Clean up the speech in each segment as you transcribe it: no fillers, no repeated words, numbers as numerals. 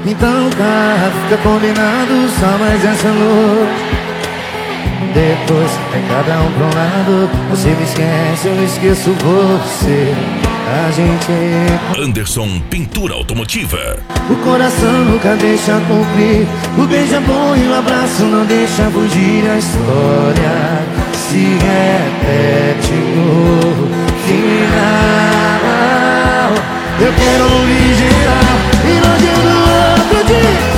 Então tá, fica combinado, só mais essa noite. Depois é cada um pra um lado. Você me esquece, eu não esqueço você. A gente Anderson Pintura Automotiva. o coração nunca deixa cumprir. O beijo é bom e o abraço não deixa fugir. A história se repete no final. Eu quero o original e não digo outro dia.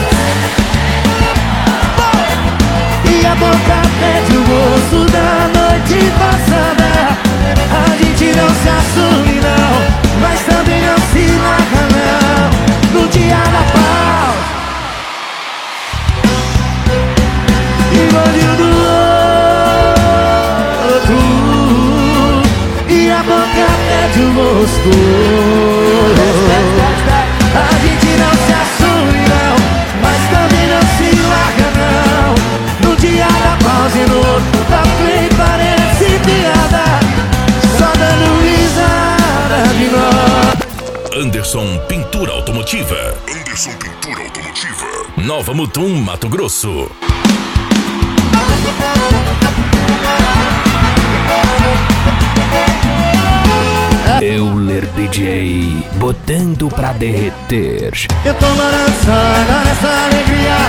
E a boca pede o gosto da noite passada. A gente não se assume não, mas também não se larga não. No dia da pau e bandido do outro. E a boca pede o gosto. A gente não se assume não, mas também não se larga não. No dia da pausa e no outro da play parece piada, só dando risada de nós. Anderson Pintura Automotiva. Anderson Pintura Automotiva. Nova Mutum, Mato Grosso. Euler DJ, botando pra derreter. Eu tô balançando nessa alegria.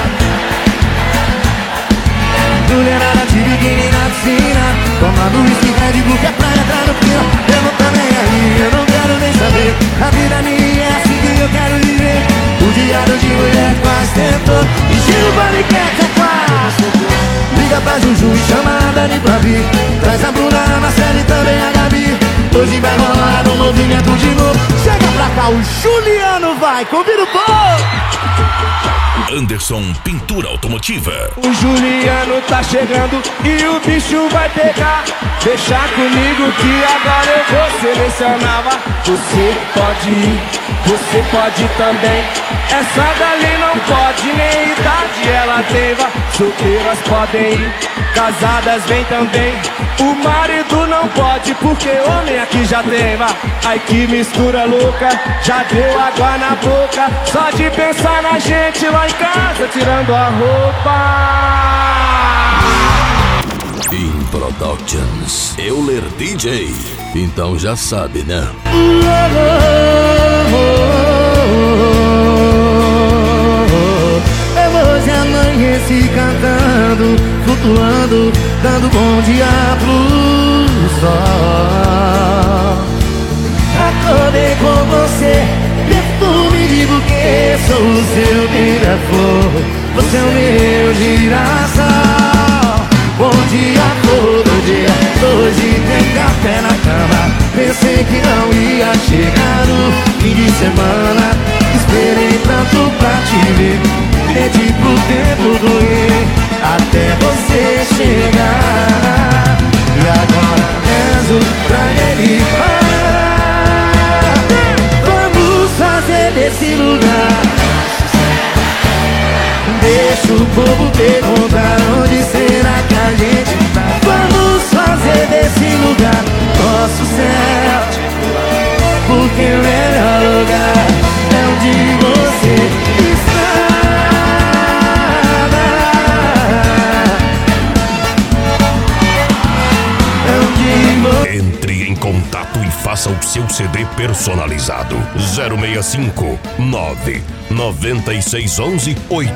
Mulherada de biquíni na piscina, tomando whisky Red Bull que é pra entrar no clima. Eu não tô nem aí, eu não quero nem saber. A vida minha é assim que eu quero viver. O diário de mulher quase tentou. E Gil Baliquete é quase. Liga pra Juju e chama a Dani pra vir. Traz a Bruna, a Marcela e também a Gabi. Hoje vai rolar um movimento de novo. Chega pra cá, o Juliano vai, convida o povo. Anderson Pintura Automotiva. O Juliano tá chegando e o bicho vai pegar. Deixa comigo que agora eu vou selecionar. Você pode ir, você pode também. Essa dali não pode, nem idade ela tem. Solteiras podem ir, casadas vem também. O marido não pode, porque homem aqui já tem. Ai que mistura louca, já deu água na boca. Só de pensar na gente lá em casa, tirando a roupa. In Productions, Euler DJ. Então já sabe, né? Eu hoje amanheci cantando, flutuando, dando bom dia pro sol. Acordei com você, perfume de buquê. Sou o seu beija-flor, você é o meu girassol. Bom dia todo dia, hoje tem café na cama. Pensei que não ia chegar no fim de semana. Esperei tanto pra te ver, pedi pro tempo doer até você chegar. E agora rezo pra ele parar. Vamos fazer desse lugar. Deixa o povo perguntar onde será que a gente tá. Vamos fazer desse lugar nosso céu, porque o melhor lugar é onde você está. É onde você... Entre em contato e faça o seu CD personalizado. 065 99611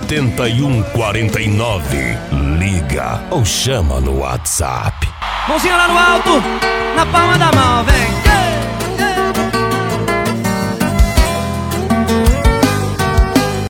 8149. Liga ou chama no WhatsApp. Mãozinha lá no alto, na palma da mão, vem.